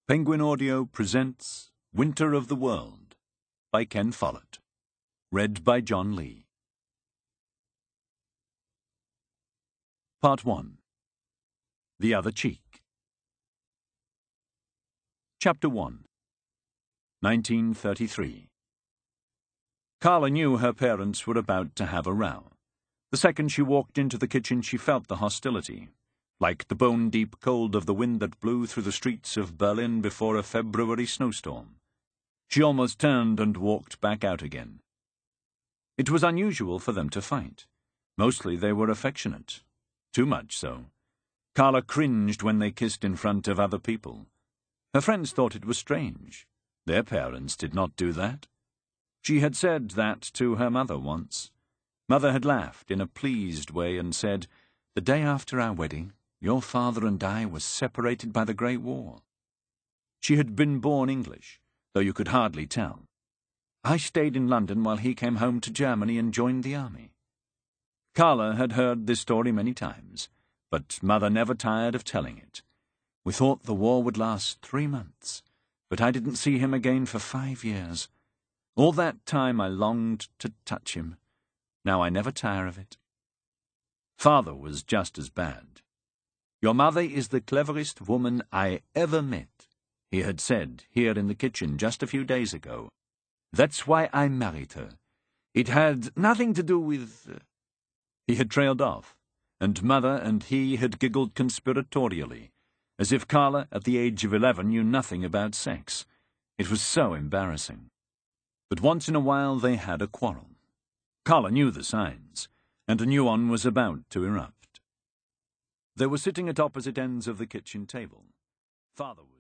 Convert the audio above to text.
Penguin Audio presents Winter of the World by Ken Follett. Read by John Lee. Part 1. The Other Cheek. Chapter 1. 1933. Carla knew her parents were about to have a row. The second she walked into the kitchen, she felt the hostility. Like the bone-deep cold of the wind that blew through the streets of Berlin before a February snowstorm. She almost turned and walked back out again. It was unusual for them to fight. Mostly they were affectionate. Too much so. Carla cringed when they kissed in front of other people. Her friends thought it was strange. Their parents did not do that. She had said that to her mother once. Mother had laughed in a pleased way and said, "The day after our wedding, your father and I were separated by the Great War." She had been born English, though you could hardly tell. I stayed in London while he came home to Germany and joined the army. Carla had heard this story many times, but Mother never tired of telling it. "We thought the war would last 3 months, but I didn't see him again for 5 years. All that time I longed to touch him. Now I never tire of it." Father was just as bad. "Your mother is the cleverest woman I ever met," he had said here in the kitchen just a few days ago. "That's why I married her. It had nothing to do with—" He had trailed off, and Mother and he had giggled conspiratorially, as if Carla, at the age of 11, knew nothing about sex. It was so embarrassing. But once in a while they had a quarrel. Carla knew the signs, and a new one was about to erupt. They were sitting at opposite ends of the kitchen table. Father was